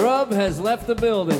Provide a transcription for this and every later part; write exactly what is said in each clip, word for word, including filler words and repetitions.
Grub has left the building.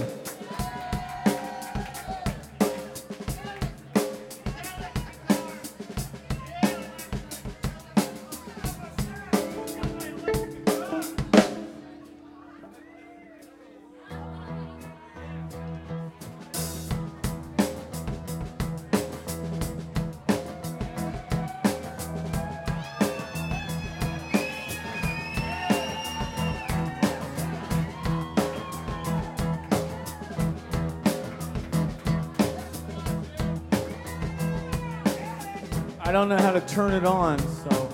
I don't know how to turn it on, so.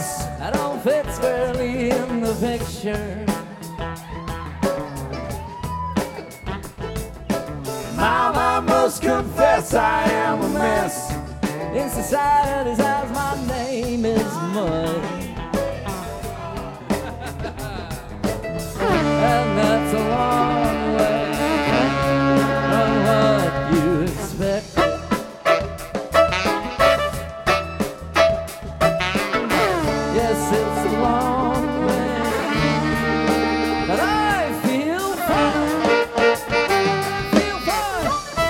mess. I don't fit squarely in the picture. Mom, I must confess I am a mess. In society's eyes, my name is mud. And that's a long way from what you expect. Yes, it's a long way, but I feel fine. Feel fine.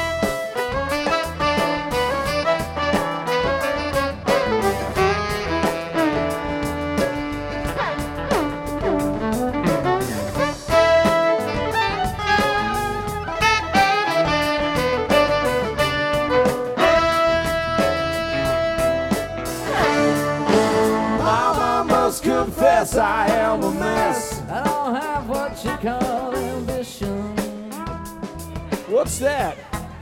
Mom, I must confess I am a mess. I don't have what you call ambition. What's that?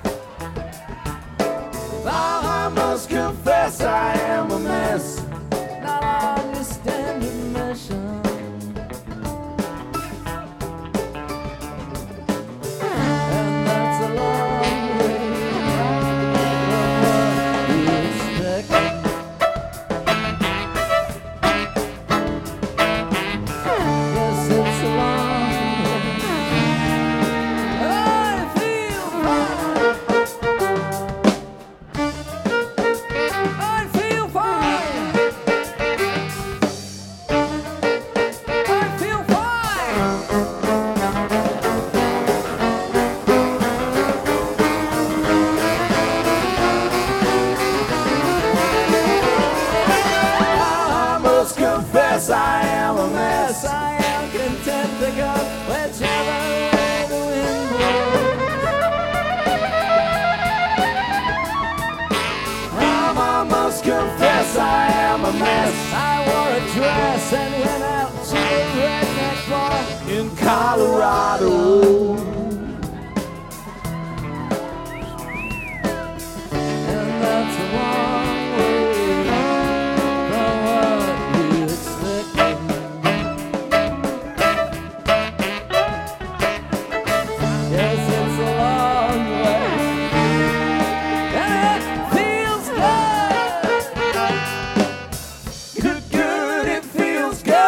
Mom, I must confess I am a mess. Not on your standard mission. And that's a long way from what you expect. Yes, it's a long way. I feel fine. I feel fine. I feel fine. I must confess I am a Yes, mess. I am content to go whichever way the wind blows. Mom, I must confess I am a mess. I wore a dress and went out to a redneck bar. In Colorado, And that's a long way from what you expected. Yes, it's a long way. And it feels good. good, good, it feels good.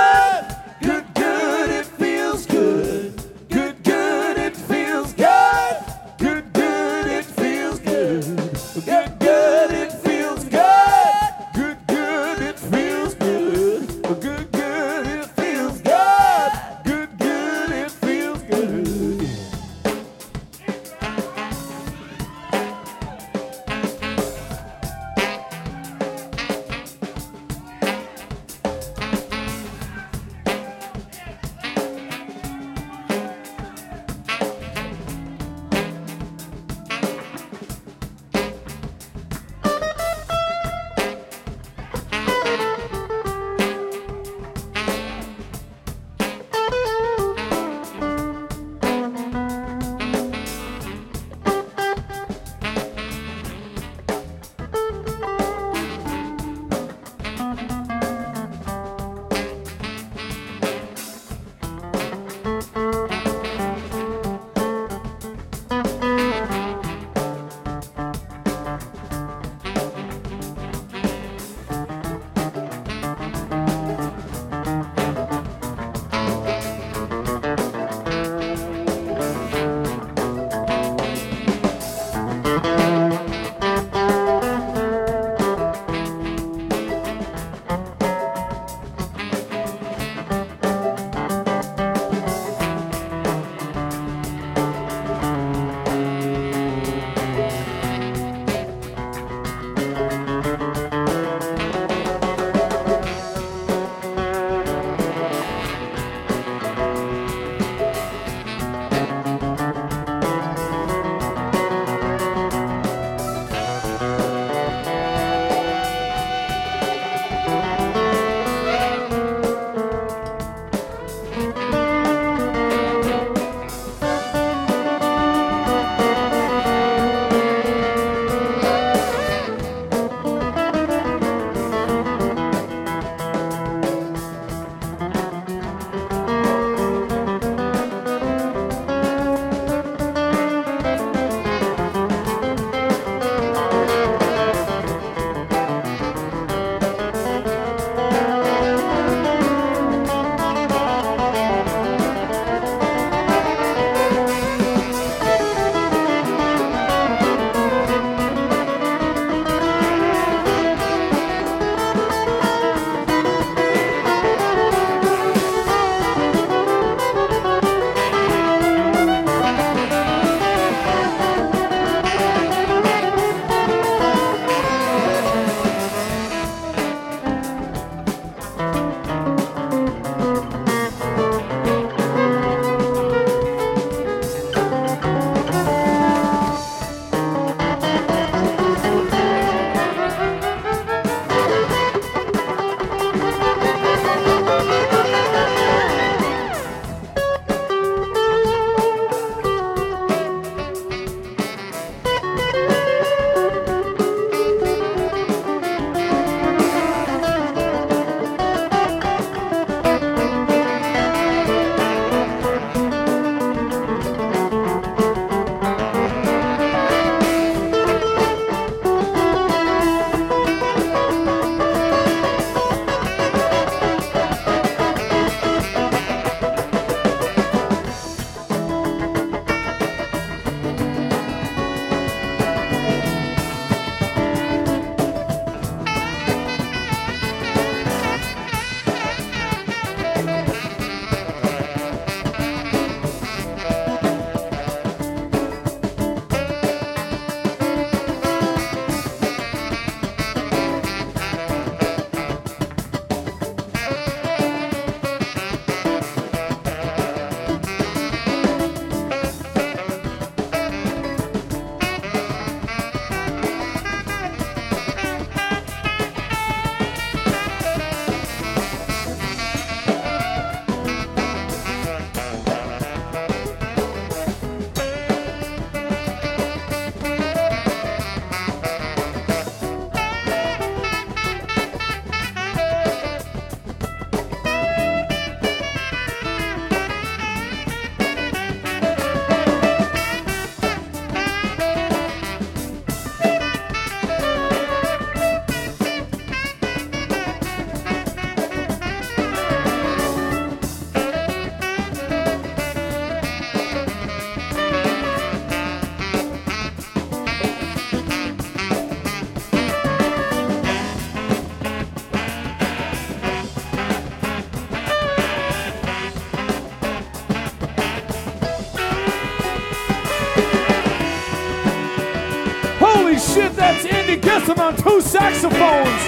Holy shit, that's Andy Gissem on two saxophones.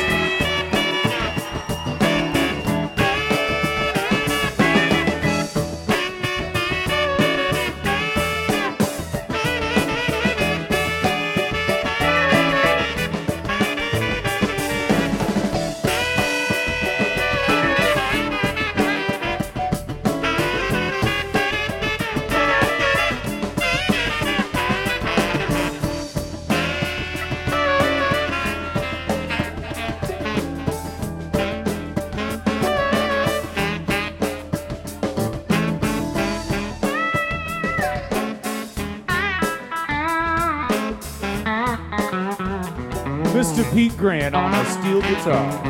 Mister Pete Grant on a steel guitar.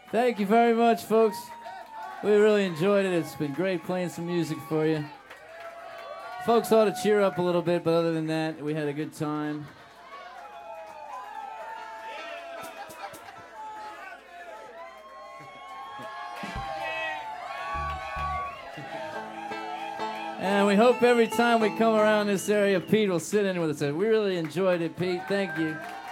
Thank you very much, folks. We really enjoyed it. It's been great playing some music for you. Folks ought to cheer up a little bit, but other than that, we had a good time. And we hope every time we come around this area, Pete will sit in with us. We really enjoyed it, Pete. Thank you.